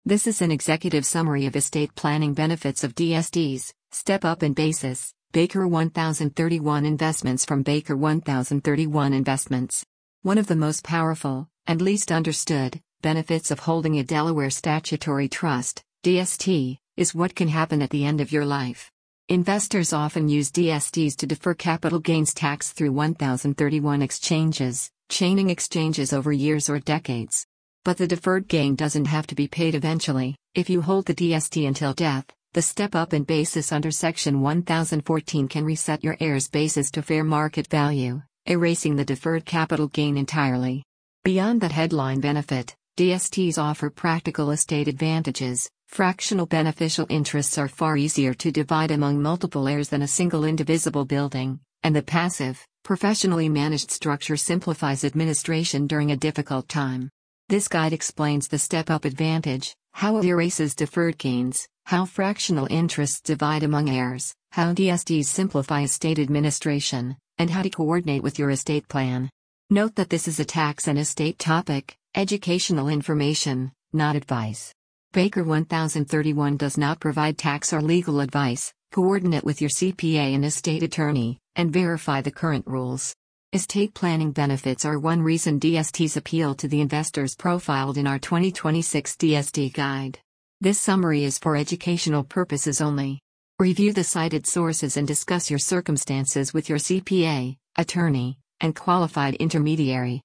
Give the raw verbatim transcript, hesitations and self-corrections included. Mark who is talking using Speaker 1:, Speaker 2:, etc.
Speaker 1: This is an executive summary of estate planning benefits of D S Ts, Step Up in Basis, Baker one thousand thirty-one Investments from Baker one thousand thirty-one Investments. One of the most powerful, and least understood, benefits of holding a Delaware Statutory Trust, D S T, is what can happen at the end of your life. Investors often use D S Ts to defer capital gains tax through one thousand thirty-one exchanges, chaining exchanges over years or decades. But the deferred gain doesn't have to be paid eventually. If you hold the D S T until death, the step up in basis under Section one thousand fourteen can reset your heirs' basis to fair market value, erasing the deferred capital gain entirely. Beyond that headline benefit, D S Ts offer practical estate advantages. Fractional beneficial interests are far easier to divide among multiple heirs than a single indivisible building, and the passive, professionally managed structure simplifies administration during a difficult time. This guide explains the step-up advantage, how it erases deferred gains, how fractional interests divide among heirs, how D S Ts simplify estate administration, and how to coordinate with your estate plan. Note that this is a tax and estate topic, educational information, not advice. Baker one thousand thirty-one does not provide tax or legal advice. Coordinate with your C P A and estate attorney, and verify the current rules. Estate planning benefits are one reason D S Ts appeal to the investors profiled in our twenty twenty-six D S T guide. This summary is for educational purposes only. Review the cited sources and discuss your circumstances with your C P A, attorney, and qualified intermediary.